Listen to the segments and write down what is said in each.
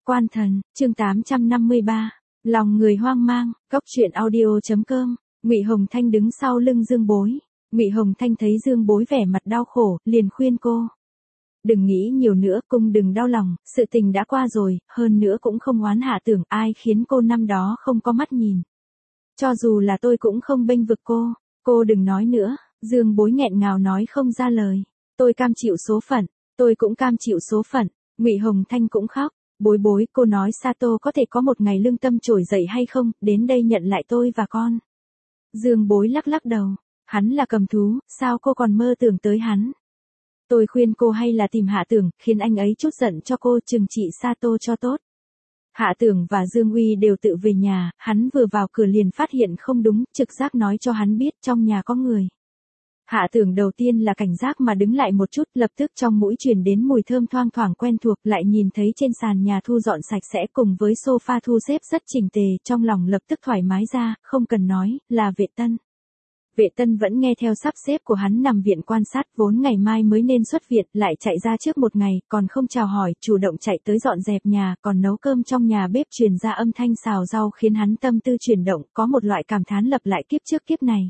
Quan thần, chương 853. Lòng người hoang mang, Cốc truyện audio.com. Ngụy Hồng Thanh đứng sau lưng Dương Bối. Ngụy Hồng Thanh thấy Dương Bối vẻ mặt đau khổ, liền khuyên cô: "Đừng nghĩ nhiều nữa, cung đừng đau lòng, sự tình đã qua rồi, hơn nữa cũng không oán Hạ Tưởng, ai khiến cô năm đó không có mắt nhìn. Cho dù là tôi cũng không bênh vực cô đừng nói nữa." Dương Bối nghẹn ngào nói không ra lời. "Tôi cam chịu số phận, tôi cũng cam chịu số phận." Ngụy Hồng Thanh cũng khóc. "Bối bối, cô nói Sato có thể có một ngày lương tâm trỗi dậy hay không, đến đây nhận lại tôi và con." Dương Bối lắc lắc đầu. "Hắn là cầm thú, sao cô còn mơ tưởng tới hắn? Tôi khuyên cô hay là tìm Hạ Tưởng, khiến anh ấy chút giận cho cô, trừng trị Sato cho tốt." Hạ Tưởng và Dương Uy đều tự về nhà, hắn vừa vào cửa liền phát hiện không đúng, trực giác nói cho hắn biết trong nhà có người. Hạ Tưởng đầu tiên là cảnh giác mà đứng lại một chút, lập tức trong mũi truyền đến mùi thơm thoang thoảng quen thuộc, lại nhìn thấy trên sàn nhà thu dọn sạch sẽ cùng với sofa thu xếp rất chỉnh tề, trong lòng lập tức thoải mái ra, không cần nói, là Vệ Tân. Vệ Tân vẫn nghe theo sắp xếp của hắn nằm viện quan sát, vốn ngày mai mới nên xuất viện, lại chạy ra trước một ngày, còn không chào hỏi, chủ động chạy tới dọn dẹp nhà, còn nấu cơm trong nhà bếp truyền ra âm thanh xào rau khiến hắn tâm tư chuyển động, có một loại cảm thán lập lại kiếp trước kiếp này.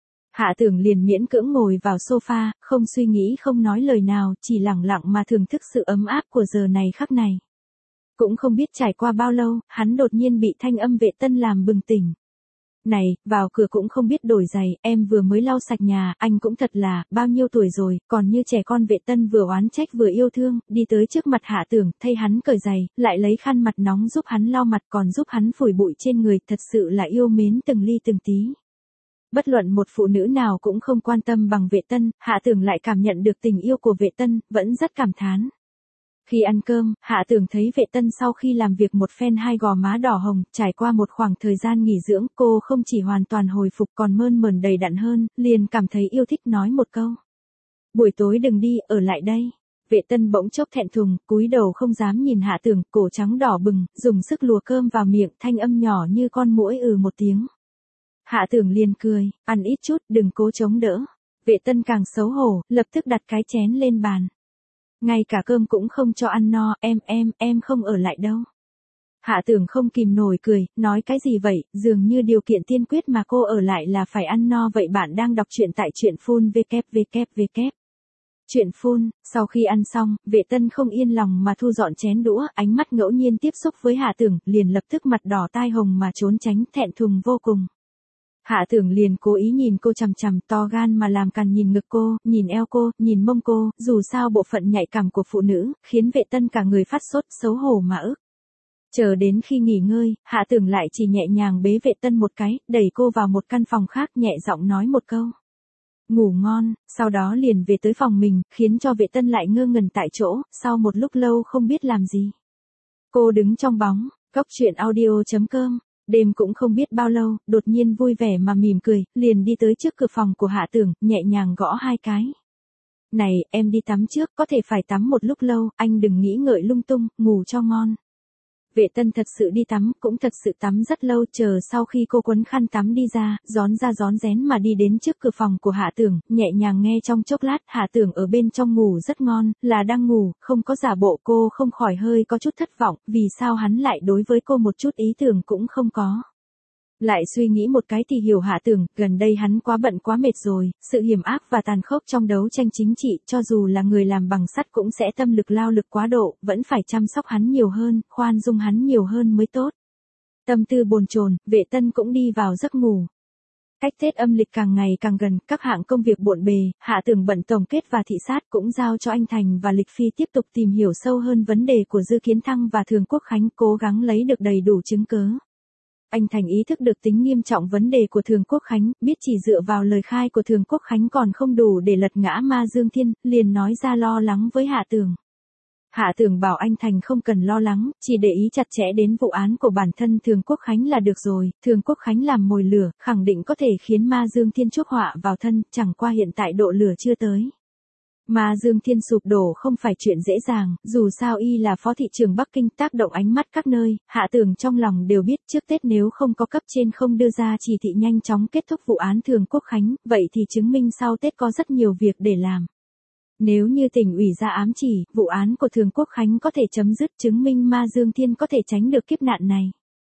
Hạ Tưởng liền miễn cưỡng ngồi vào sofa, không suy nghĩ không nói lời nào, chỉ lặng lặng mà thưởng thức sự ấm áp của giờ này khắc này. Cũng không biết trải qua bao lâu, hắn đột nhiên bị thanh âm Vệ Tân làm bừng tỉnh. "Này, vào cửa cũng không biết đổi giày, em vừa mới lau sạch nhà, anh cũng thật là, bao nhiêu tuổi rồi, còn như trẻ con." Vệ Tân vừa oán trách vừa yêu thương, đi tới trước mặt Hạ Tưởng, thay hắn cởi giày, lại lấy khăn mặt nóng giúp hắn lau mặt, còn giúp hắn phủi bụi trên người, thật sự là yêu mến từng ly từng tí. Bất luận một phụ nữ nào cũng không quan tâm bằng Vệ Tân, Hạ Tưởng lại cảm nhận được tình yêu của Vệ Tân, vẫn rất cảm thán. Khi ăn cơm, Hạ Tưởng thấy Vệ Tân sau khi làm việc một phen hai gò má đỏ hồng, trải qua một khoảng thời gian nghỉ dưỡng, cô không chỉ hoàn toàn hồi phục còn mơn mởn đầy đặn hơn, liền cảm thấy yêu thích nói một câu: "Buổi tối đừng đi, ở lại đây." Vệ Tân bỗng chốc thẹn thùng, cúi đầu không dám nhìn Hạ Tưởng, cổ trắng đỏ bừng, dùng sức lùa cơm vào miệng, thanh âm nhỏ như con muỗi một tiếng. Hạ Tưởng liền cười: "Ăn ít chút, đừng cố chống đỡ." Vệ Tân càng xấu hổ, lập tức đặt cái chén lên bàn. "Ngay cả cơm cũng không cho ăn no, em không ở lại đâu." Hạ Tưởng không kìm nổi cười, nói: "Cái gì vậy, dường như điều kiện tiên quyết mà cô ở lại là phải ăn no vậy." Bạn đang đọc truyện tại truyện phun www. Truyện phun, sau khi ăn xong, Vệ Tân không yên lòng mà thu dọn chén đũa, ánh mắt ngẫu nhiên tiếp xúc với Hạ Tưởng, liền lập tức mặt đỏ tai hồng mà trốn tránh, thẹn thùng vô cùng. Hạ Tưởng liền cố ý nhìn cô chằm chằm, to gan mà làm càn, nhìn ngực cô, nhìn eo cô, nhìn mông cô, dù sao bộ phận nhạy cảm của phụ nữ, khiến Vệ Tân cả người phát sốt, xấu hổ mà ức. Chờ đến khi nghỉ ngơi, Hạ Tưởng lại chỉ nhẹ nhàng bế Vệ Tân một cái, đẩy cô vào một căn phòng khác, nhẹ giọng nói một câu: "Ngủ ngon." Sau đó liền về tới phòng mình, khiến cho Vệ Tân lại ngơ ngẩn tại chỗ, sau một lúc lâu không biết làm gì. Cô đứng trong bóng, Cốc truyện audio.com. Đêm cũng không biết bao lâu, đột nhiên vui vẻ mà mỉm cười, liền đi tới trước cửa phòng của Hạ Tưởng, nhẹ nhàng gõ hai cái. "Này, em đi tắm trước, có thể phải tắm một lúc lâu, anh đừng nghĩ ngợi lung tung, ngủ cho ngon." Vệ Tân thật sự đi tắm, cũng thật sự tắm rất lâu, chờ sau khi cô quấn khăn tắm đi ra rón rén mà đi đến trước cửa phòng của Hạ Tưởng, nhẹ nhàng nghe trong chốc lát, Hạ Tưởng ở bên trong ngủ rất ngon, là đang ngủ, không có giả bộ. Cô không khỏi hơi có chút thất vọng, vì sao hắn lại đối với cô một chút ý tưởng cũng không có. Lại suy nghĩ một cái thì hiểu Hạ Tưởng, gần đây hắn quá bận quá mệt rồi, sự hiểm ác và tàn khốc trong đấu tranh chính trị, cho dù là người làm bằng sắt cũng sẽ tâm lực lao lực quá độ, vẫn phải chăm sóc hắn nhiều hơn, khoan dung hắn nhiều hơn mới tốt. Tâm tư bồn chồn, Vệ Tân cũng đi vào giấc ngủ. Cách Tết âm lịch càng ngày càng gần, các hạng công việc bộn bề, Hạ Tưởng bận tổng kết và thị sát, cũng giao cho anh Thành và Lịch Phi tiếp tục tìm hiểu sâu hơn vấn đề của Dư Kiến Thăng và Thường Quốc Khánh, cố gắng lấy được đầy đủ chứng cớ. Anh Thành ý thức được tính nghiêm trọng vấn đề của Thường Quốc Khánh, biết chỉ dựa vào lời khai của Thường Quốc Khánh còn không đủ để lật ngã Ma Dương Thiên, liền nói ra lo lắng với Hạ Tưởng. Hạ Tưởng bảo anh Thành không cần lo lắng, chỉ để ý chặt chẽ đến vụ án của bản thân Thường Quốc Khánh là được rồi. Thường Quốc Khánh làm mồi lửa, khẳng định có thể khiến Ma Dương Thiên chuốc họa vào thân, chẳng qua hiện tại độ lửa chưa tới. Ma Dương Thiên sụp đổ không phải chuyện dễ dàng, dù sao y là phó thị trưởng Bắc Kinh, tác động ánh mắt các nơi, Hạ Tưởng trong lòng đều biết trước Tết nếu không có cấp trên không đưa ra chỉ thị nhanh chóng kết thúc vụ án Thường Quốc Khánh, vậy thì chứng minh sau Tết có rất nhiều việc để làm. Nếu như tỉnh ủy ra ám chỉ, vụ án của Thường Quốc Khánh có thể chấm dứt, chứng minh Ma Dương Thiên có thể tránh được kiếp nạn này.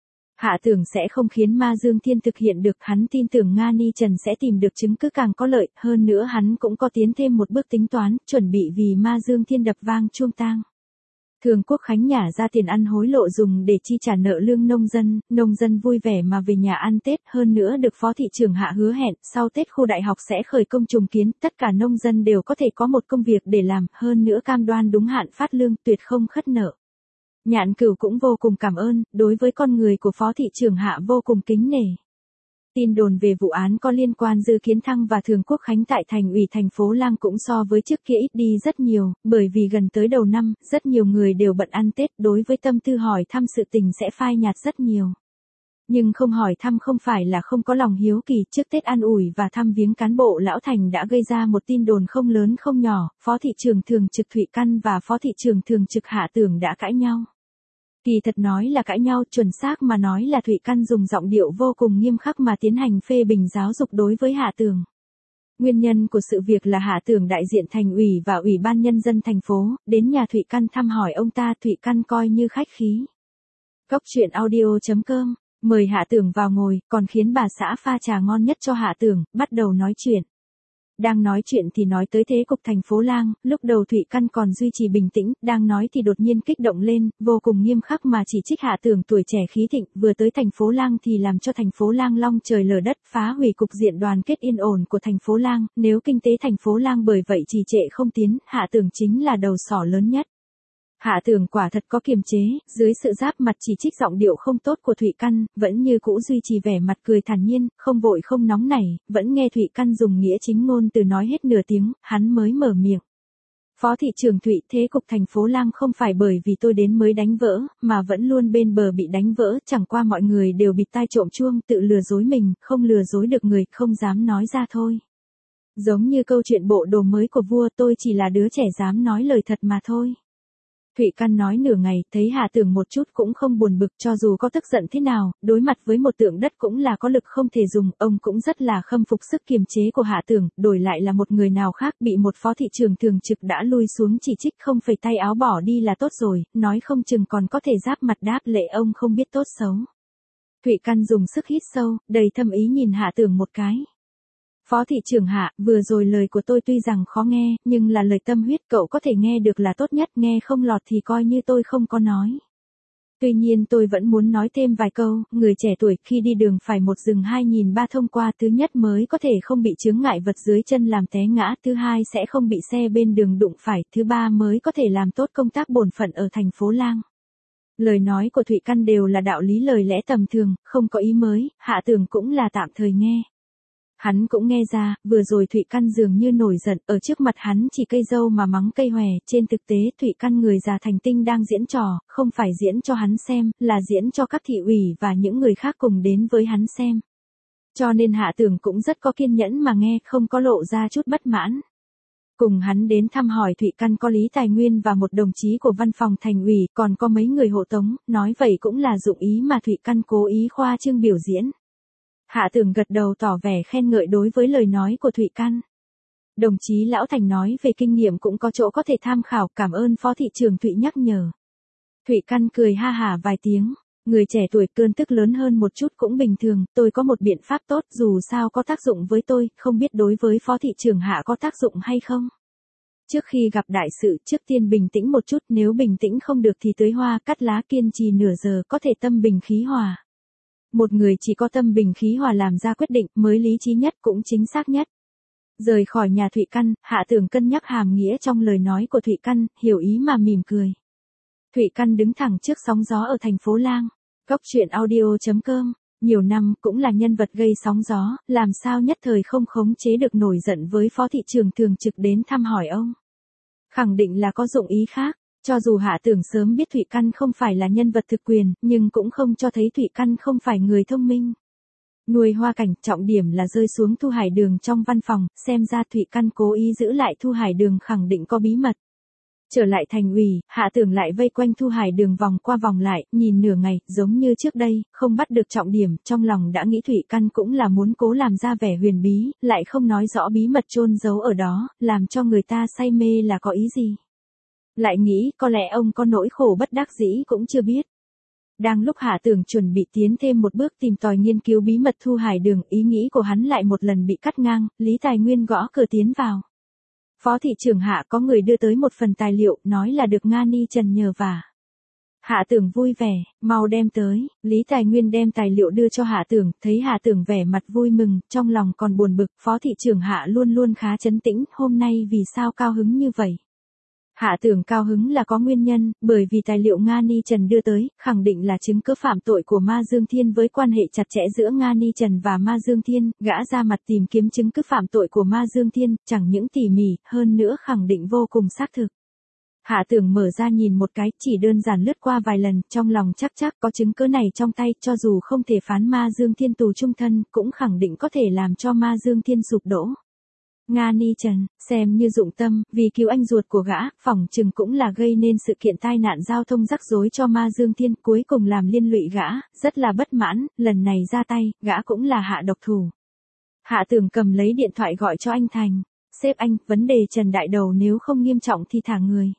Hạ tưởng sẽ không khiến Ma Dương Thiên thực hiện được, hắn tin tưởng Nga Ni Trần sẽ tìm được chứng cứ càng có lợi, hơn nữa hắn cũng có tiến thêm một bước tính toán, chuẩn bị vì Ma Dương Thiên đập vang chuông tang. Thường Quốc Khánh nhả ra tiền ăn hối lộ dùng để chi trả nợ lương nông dân vui vẻ mà về nhà ăn Tết, hơn nữa được Phó thị trưởng Hạ hứa hẹn, sau Tết khu đại học sẽ khởi công trùng kiến, tất cả nông dân đều có thể có một công việc để làm, hơn nữa cam đoan đúng hạn phát lương, tuyệt không khất nợ. Nhạn Cửu cũng vô cùng cảm ơn, đối với con người của Phó thị trưởng Hạ vô cùng kính nể. Tin đồn về vụ án có liên quan Dư Kiến Thăng và Thường Quốc Khánh tại thành ủy thành phố Lang cũng so với trước kia ít đi rất nhiều, bởi vì gần tới đầu năm, rất nhiều người đều bận ăn Tết, đối với tâm tư hỏi thăm sự tình sẽ phai nhạt rất nhiều. Nhưng không hỏi thăm không phải là không có lòng hiếu kỳ, trước Tết an ủi và thăm viếng cán bộ lão thành đã gây ra một tin đồn không lớn không nhỏ, Phó thị trưởng thường trực Thụy Căn và Phó thị trưởng thường trực Hạ Tưởng đã cãi nhau. Kỳ thật nói là cãi nhau, chuẩn xác mà nói là Thụy Căn dùng giọng điệu vô cùng nghiêm khắc mà tiến hành phê bình giáo dục đối với Hạ Tưởng. Nguyên nhân của sự việc là Hạ Tưởng đại diện thành ủy và ủy ban nhân dân thành phố, đến nhà Thụy Căn thăm hỏi ông ta, Thụy Căn coi như khách khí. Cốc truyện audio.com, mời Hạ Tưởng vào ngồi, còn khiến bà xã pha trà ngon nhất cho Hạ Tưởng, bắt đầu nói chuyện. Đang nói chuyện thì nói tới thế cục thành phố Lang, lúc đầu Thụy Căn còn duy trì bình tĩnh, đang nói thì đột nhiên kích động lên, vô cùng nghiêm khắc mà chỉ trích Hạ Tưởng tuổi trẻ khí thịnh, vừa tới thành phố Lang thì làm cho thành phố Lang long trời lở đất, phá hủy cục diện đoàn kết yên ổn của thành phố Lang, nếu kinh tế thành phố Lang bởi vậy trì trệ không tiến, Hạ Tưởng chính là đầu sỏ lớn nhất. Hạ Tưởng quả thật có kiềm chế, dưới sự giáp mặt chỉ trích giọng điệu không tốt của Thụy Căn, vẫn như cũ duy trì vẻ mặt cười thản nhiên, không vội không nóng nảy, vẫn nghe Thụy Căn dùng nghĩa chính ngôn từ nói hết nửa tiếng, hắn mới mở miệng. Phó thị trưởng Thụy, thế cục thành phố Lang không phải bởi vì tôi đến mới đánh vỡ, mà vẫn luôn bên bờ bị đánh vỡ, chẳng qua mọi người đều bịt tai trộm chuông, tự lừa dối mình, không lừa dối được người, không dám nói ra thôi. Giống như câu chuyện bộ đồ mới của vua, tôi chỉ là đứa trẻ dám nói lời thật mà thôi. Thụy Căn nói nửa ngày, thấy Hạ Tưởng một chút cũng không buồn bực, cho dù có tức giận thế nào, đối mặt với một tượng đất cũng là có lực không thể dùng, ông cũng rất là khâm phục sức kiềm chế của Hạ Tưởng, đổi lại là một người nào khác bị một phó thị trưởng thường trực đã lui xuống chỉ trích không phẩy tay áo bỏ đi là tốt rồi, nói không chừng còn có thể giáp mặt đáp lệ ông không biết tốt xấu. Thụy Căn dùng sức hít sâu, đầy thâm ý nhìn Hạ Tưởng một cái. Phó thị trưởng Hạ, vừa rồi lời của tôi tuy rằng khó nghe, nhưng là lời tâm huyết, cậu có thể nghe được là tốt nhất, nghe không lọt thì coi như tôi không có nói. Tuy nhiên tôi vẫn muốn nói thêm vài câu, người trẻ tuổi khi đi đường phải một rừng hai nhìn ba thông qua, thứ nhất mới có thể không bị chướng ngại vật dưới chân làm té ngã, thứ hai sẽ không bị xe bên đường đụng phải, thứ ba mới có thể làm tốt công tác bổn phận ở thành phố Lang. Lời nói của Thụy Căn đều là đạo lý lời lẽ tầm thường, không có ý mới, Hạ Tưởng cũng là tạm thời nghe. Hắn cũng nghe ra, vừa rồi Thụy Căn dường như nổi giận, ở trước mặt hắn chỉ cây dâu mà mắng cây hòe, trên thực tế Thụy Căn người già thành tinh đang diễn trò, không phải diễn cho hắn xem, là diễn cho các thị ủy và những người khác cùng đến với hắn xem. Cho nên Hạ Tưởng cũng rất có kiên nhẫn mà nghe, không có lộ ra chút bất mãn. Cùng hắn đến thăm hỏi Thụy Căn có Lý Tài Nguyên và một đồng chí của văn phòng thành ủy, còn có mấy người hộ tống, nói vậy cũng là dụng ý mà Thụy Căn cố ý khoa trương biểu diễn. Hạ Tưởng gật đầu tỏ vẻ khen ngợi đối với lời nói của Thụy Căn. Đồng chí Lão Thành nói về kinh nghiệm cũng có chỗ có thể tham khảo, cảm ơn Phó thị trưởng Thụy nhắc nhở. Thụy Căn cười ha hả vài tiếng, người trẻ tuổi cơn tức lớn hơn một chút cũng bình thường, tôi có một biện pháp tốt, dù sao có tác dụng với tôi, không biết đối với Phó thị trưởng Hạ có tác dụng hay không. Trước khi gặp đại sự, trước tiên bình tĩnh một chút, nếu bình tĩnh không được thì tưới hoa cắt lá kiên trì nửa giờ có thể tâm bình khí hòa. Một người chỉ có tâm bình khí hòa làm ra quyết định mới lý trí nhất cũng chính xác nhất. Rời khỏi nhà Thụy Căn, Hạ Tưởng cân nhắc hàm nghĩa trong lời nói của Thụy Căn, hiểu ý mà mỉm cười. Thụy Căn đứng thẳng trước sóng gió ở thành phố Lang. Cốc truyện audio.com, nhiều năm cũng là nhân vật gây sóng gió, làm sao nhất thời không khống chế được nổi giận với Phó thị trưởng thường trực đến thăm hỏi ông. Khẳng định là có dụng ý khác. Cho dù Hạ Tưởng sớm biết Thụy Căn không phải là nhân vật thực quyền, nhưng cũng không cho thấy Thụy Căn không phải người thông minh. Nuôi hoa cảnh, trọng điểm là rơi xuống Thu Hải Đường trong văn phòng, xem ra Thụy Căn cố ý giữ lại Thu Hải Đường khẳng định có bí mật. Trở lại thành ủy, Hạ Tưởng lại vây quanh Thu Hải Đường vòng qua vòng lại, nhìn nửa ngày, giống như trước đây, không bắt được trọng điểm, trong lòng đã nghĩ Thủy Căn cũng là muốn cố làm ra vẻ huyền bí, lại không nói rõ bí mật chôn giấu ở đó, làm cho người ta say mê là có ý gì. Lại nghĩ, có lẽ ông có nỗi khổ bất đắc dĩ cũng chưa biết. Đang lúc Hạ Tưởng chuẩn bị tiến thêm một bước tìm tòi nghiên cứu bí mật Thu Hải Đường, ý nghĩ của hắn lại một lần bị cắt ngang, Lý Tài Nguyên gõ cửa tiến vào. Phó thị trưởng Hạ có người đưa tới một phần tài liệu, nói là được Nga Ni Trần nhờ vả. Hạ Tưởng vui vẻ, mau đem tới, Lý Tài Nguyên đem tài liệu đưa cho Hạ Tưởng, thấy Hạ Tưởng vẻ mặt vui mừng, trong lòng còn buồn bực, Phó thị trưởng Hạ luôn luôn khá trấn tĩnh, hôm nay vì sao cao hứng như vậy? Hạ Tưởng cao hứng là có nguyên nhân, bởi vì tài liệu Nga Ni Trần đưa tới, khẳng định là chứng cứ phạm tội của Ma Dương Thiên với quan hệ chặt chẽ giữa Nga Ni Trần và Ma Dương Thiên, gã ra mặt tìm kiếm chứng cứ phạm tội của Ma Dương Thiên, chẳng những tỉ mỉ, hơn nữa khẳng định vô cùng xác thực. Hạ Tưởng mở ra nhìn một cái, chỉ đơn giản lướt qua vài lần, trong lòng chắc có chứng cứ này trong tay, cho dù không thể phán Ma Dương Thiên tù chung thân, cũng khẳng định có thể làm cho Ma Dương Thiên sụp đổ. Nga Ni Trần, xem như dụng tâm, vì cứu anh ruột của gã, phỏng chừng cũng là gây nên sự kiện tai nạn giao thông rắc rối cho Ma Dương Thiên, cuối cùng làm liên lụy gã, rất là bất mãn, lần này ra tay, gã cũng là hạ độc thủ. Hạ Tưởng cầm lấy điện thoại gọi cho anh Thành, sếp anh, vấn đề Trần Đại Đầu nếu không nghiêm trọng thì thả người.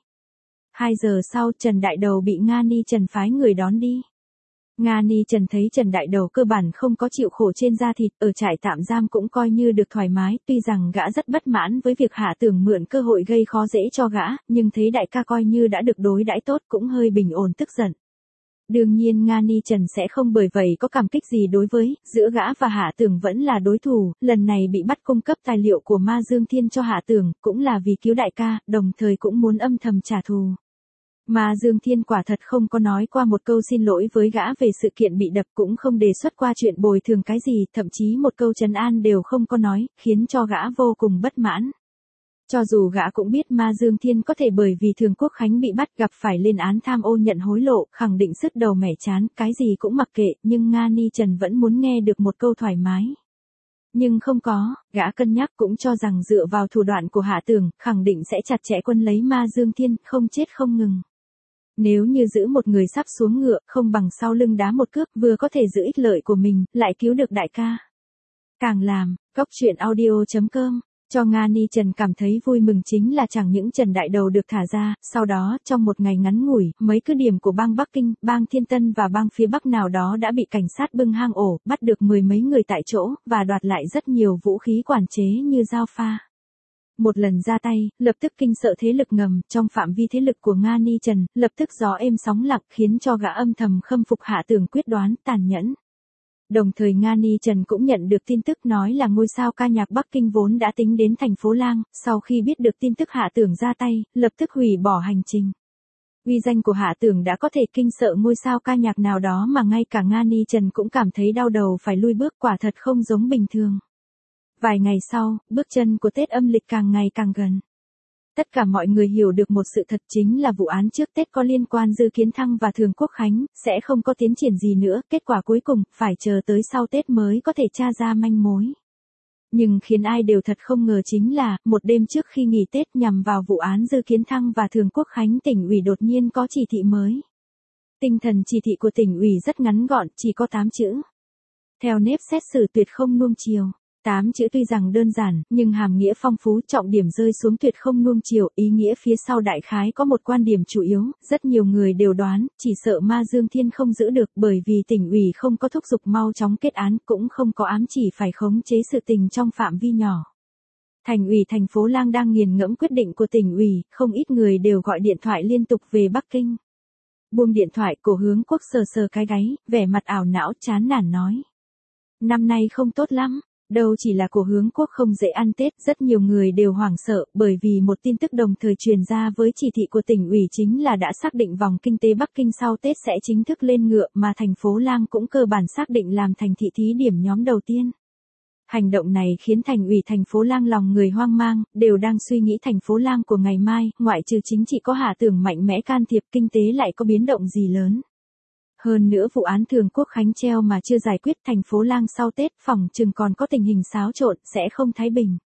2 giờ sau Trần Đại Đầu bị Nga Ni Trần phái người đón đi. Nga Ni Trần thấy Trần Đại Đầu cơ bản không có chịu khổ trên da thịt, ở trại tạm giam cũng coi như được thoải mái, tuy rằng gã rất bất mãn với việc Hạ Tưởng mượn cơ hội gây khó dễ cho gã, nhưng thấy đại ca coi như đã được đối đãi tốt cũng hơi bình ổn tức giận. Đương nhiên Nga Ni Trần sẽ không bởi vậy có cảm kích gì đối với, giữa gã và Hạ Tưởng vẫn là đối thủ, lần này bị bắt cung cấp tài liệu của Ma Dương Thiên cho Hạ Tưởng, cũng là vì cứu đại ca, đồng thời cũng muốn âm thầm trả thù. Mà Dương Thiên quả thật không có nói qua một câu xin lỗi với gã về sự kiện bị đập, cũng không đề xuất qua chuyện bồi thường cái gì, thậm chí một câu trấn an đều không có nói, khiến cho gã vô cùng bất mãn. Cho dù gã cũng biết Ma Dương Thiên có thể bởi vì Thường Quốc Khánh bị bắt gặp phải lên án tham ô nhận hối lộ, khẳng định sứt đầu mẻ chán, cái gì cũng mặc kệ, nhưng Nga Ni Trần vẫn muốn nghe được một câu thoải mái. Nhưng không có, gã cân nhắc cũng cho rằng dựa vào thủ đoạn của Hạ Tưởng, khẳng định sẽ chặt chẽ quân lấy Ma Dương Thiên, không chết không ngừng. Nếu như giữ một người sắp xuống ngựa, không bằng sau lưng đá một cước, vừa có thể giữ ích lợi của mình, lại cứu được đại ca. Càng làm, Cóc Truyện Audio.com, cho Nga Ni Trần cảm thấy vui mừng chính là chẳng những Trần Đại Đầu được thả ra, sau đó, trong một ngày ngắn ngủi, mấy cứ điểm của bang Bắc Kinh, bang Thiên Tân và bang phía Bắc nào đó đã bị cảnh sát bưng hang ổ, bắt được 10 mấy người tại chỗ, và đoạt lại rất nhiều vũ khí quản chế như dao pha. Một lần ra tay, lập tức kinh sợ thế lực ngầm, trong phạm vi thế lực của Nga Ni Trần, lập tức gió êm sóng lặng khiến cho gã âm thầm khâm phục Hạ Tưởng quyết đoán, tàn nhẫn. Đồng thời Nga Ni Trần cũng nhận được tin tức nói là ngôi sao ca nhạc Bắc Kinh vốn đã tính đến thành phố Lang, sau khi biết được tin tức Hạ Tưởng ra tay, lập tức hủy bỏ hành trình. Uy danh của Hạ Tưởng đã có thể kinh sợ ngôi sao ca nhạc nào đó mà ngay cả Nga Ni Trần cũng cảm thấy đau đầu phải lui bước, quả thật không giống bình thường. Vài ngày sau, bước chân của Tết âm lịch càng ngày càng gần. Tất cả mọi người hiểu được một sự thật chính là vụ án trước Tết có liên quan Dư Kiến Thăng và Thường Quốc Khánh, sẽ không có tiến triển gì nữa, kết quả cuối cùng, phải chờ tới sau Tết mới có thể tra ra manh mối. Nhưng khiến ai đều thật không ngờ chính là, một đêm trước khi nghỉ Tết nhằm vào vụ án Dư Kiến Thăng và Thường Quốc Khánh, tỉnh ủy đột nhiên có chỉ thị mới. Tinh thần chỉ thị của tỉnh ủy rất ngắn gọn, chỉ có 8 chữ. Theo nếp xét xử tuyệt không nuông chiều. 8 chữ tuy rằng đơn giản, nhưng hàm nghĩa phong phú, trọng điểm rơi xuống tuyệt không nuông chiều, ý nghĩa phía sau đại khái có một quan điểm chủ yếu, rất nhiều người đều đoán, chỉ sợ Ma Dương Thiên không giữ được bởi vì tỉnh ủy không có thúc giục mau chóng kết án, cũng không có ám chỉ phải khống chế sự tình trong phạm vi nhỏ. Thành ủy thành phố Lang đang nghiền ngẫm quyết định của tỉnh ủy, không ít người đều gọi điện thoại liên tục về Bắc Kinh. Buông điện thoại, Cổ Hướng Quốc sờ sờ cái gáy, vẻ mặt ảo não chán nản nói. Năm nay không tốt lắm. Đâu chỉ là Cổ Hướng Quốc không dễ ăn Tết, rất nhiều người đều hoảng sợ, bởi vì một tin tức đồng thời truyền ra với chỉ thị của tỉnh ủy chính là đã xác định vòng kinh tế Bắc Kinh sau Tết sẽ chính thức lên ngựa, mà thành phố Lang cũng cơ bản xác định làm thành thị thí điểm nhóm đầu tiên. Hành động này khiến thành ủy thành phố Lang lòng người hoang mang, đều đang suy nghĩ thành phố Lang của ngày mai, ngoại trừ chính trị có Hạ Tưởng mạnh mẽ can thiệp, kinh tế lại có biến động gì lớn. Hơn nữa vụ án Thường Quốc Khánh treo mà chưa giải quyết, thành phố Lang sau Tết phỏng chừng còn có tình hình xáo trộn, sẽ không thái bình.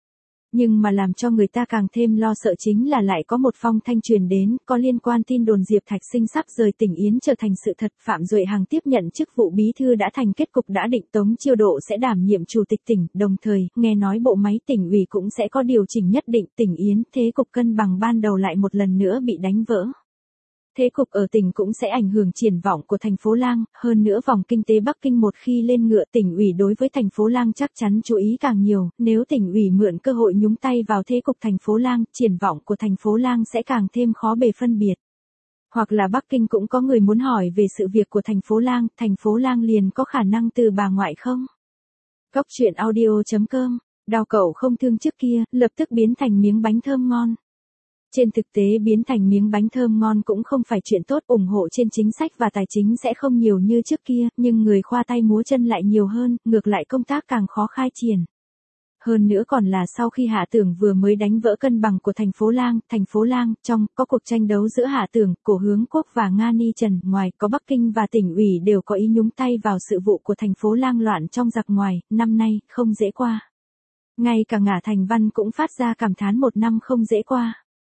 Nhưng mà làm cho người ta càng thêm lo sợ chính là lại có một phong thanh truyền đến, có liên quan tin đồn Diệp Thạch Sinh sắp rời tỉnh Yến trở thành sự thật. Phạm Duệ Hằng tiếp nhận chức vụ bí thư đã thành kết cục đã định, Tống Chiêu Độ sẽ đảm nhiệm chủ tịch tỉnh, đồng thời, nghe nói bộ máy tỉnh ủy cũng sẽ có điều chỉnh nhất định. Tỉnh Yến, thế cục cân bằng ban đầu lại một lần nữa bị đánh vỡ. Thế cục ở tỉnh cũng sẽ ảnh hưởng triển vọng của thành phố Lang, hơn nữa vòng kinh tế Bắc Kinh một khi lên ngựa, tỉnh ủy đối với thành phố Lang chắc chắn chú ý càng nhiều, nếu tỉnh ủy mượn cơ hội nhúng tay vào thế cục thành phố Lang, triển vọng của thành phố Lang sẽ càng thêm khó bề phân biệt. Hoặc là Bắc Kinh cũng có người muốn hỏi về sự việc của thành phố Lang liền có khả năng từ bà ngoại không? Cóc truyện audio.com, đau cậu không thương trước kia, lập tức biến thành miếng bánh thơm ngon. Trên thực tế biến thành miếng bánh thơm ngon cũng không phải chuyện tốt, ủng hộ trên chính sách và tài chính sẽ không nhiều như trước kia, nhưng người khoa tay múa chân lại nhiều hơn, ngược lại công tác càng khó khai triển. Hơn nữa còn là sau khi Hạ Tưởng vừa mới đánh vỡ cân bằng của thành phố Lang, trong, có cuộc tranh đấu giữa Hạ Tưởng, Cổ Hướng Quốc và Nga Ni Trần, ngoài, có Bắc Kinh và tỉnh ủy đều có ý nhúng tay vào sự vụ của thành phố Lang loạn trong giặc ngoài, năm nay, không dễ qua. Ngay cả Ngả Thành Văn cũng phát ra cảm thán một năm không dễ qua.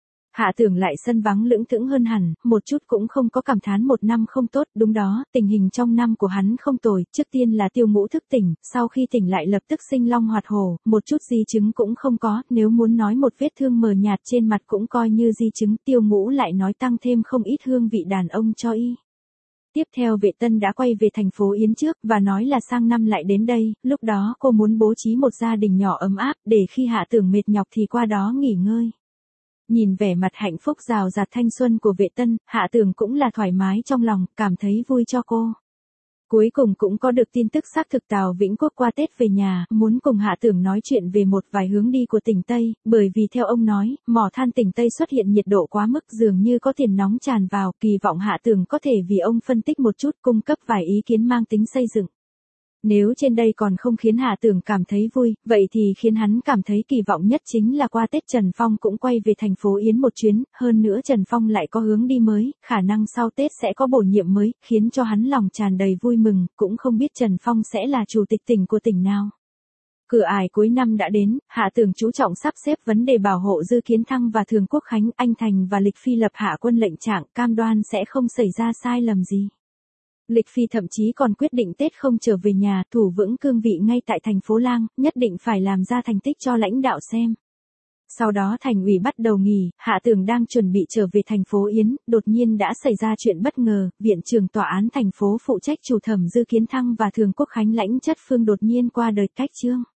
Hạ Tưởng lại sân vắng lững thững hơn hẳn, một chút cũng không có cảm thán một năm không tốt, đúng đó, tình hình trong năm của hắn không tồi, trước tiên là Tiêu Ngũ thức tỉnh, sau khi tỉnh lại lập tức sinh long hoạt hổ, một chút di chứng cũng không có, nếu muốn nói một vết thương mờ nhạt trên mặt cũng coi như di chứng, Tiêu Ngũ lại nói tăng thêm không ít hương vị đàn ông cho y. Tiếp theo Vệ Tân đã quay về thành phố Yến trước, và nói là sang năm lại đến đây, lúc đó cô muốn bố trí một gia đình nhỏ ấm áp, để khi Hạ Tưởng mệt nhọc thì qua đó nghỉ ngơi. Nhìn vẻ mặt hạnh phúc rào rạt thanh xuân của Vệ Tân, Hạ Tưởng cũng là thoải mái trong lòng, cảm thấy vui cho cô. Cuối cùng cũng có được tin tức xác thực Tào Vĩnh Quốc qua Tết về nhà, muốn cùng Hạ Tưởng nói chuyện về một vài hướng đi của tỉnh Tây, bởi vì theo ông nói, mỏ than tỉnh Tây xuất hiện nhiệt độ quá mức dường như có tiền nóng tràn vào, kỳ vọng Hạ Tưởng có thể vì ông phân tích một chút, cung cấp vài ý kiến mang tính xây dựng. Nếu trên đây còn không khiến Hạ Tưởng cảm thấy vui, vậy thì khiến hắn cảm thấy kỳ vọng nhất chính là qua Tết Trần Phong cũng quay về thành phố Yến một chuyến, hơn nữa Trần Phong lại có hướng đi mới, khả năng sau Tết sẽ có bổ nhiệm mới, khiến cho hắn lòng tràn đầy vui mừng, cũng không biết Trần Phong sẽ là chủ tịch tỉnh của tỉnh nào. Cửa ải cuối năm đã đến, Hạ Tưởng chú trọng sắp xếp vấn đề bảo hộ Dư Kiến Thăng và Thường Quốc Khánh, Anh Thành và Lịch Phi lập hạ quân lệnh trạng, cam đoan sẽ không xảy ra sai lầm gì. Lịch Phi thậm chí còn quyết định Tết không trở về nhà, thủ vững cương vị ngay tại thành phố Lang, nhất định phải làm ra thành tích cho lãnh đạo xem. Sau đó thành ủy bắt đầu nghỉ, Hạ Tưởng đang chuẩn bị trở về thành phố Yến, đột nhiên đã xảy ra chuyện bất ngờ, viện trưởng tòa án thành phố phụ trách chủ thẩm Dư Kiến Thăng và Thường Quốc Khánh Lãnh Chất Phương đột nhiên qua đời cách chương.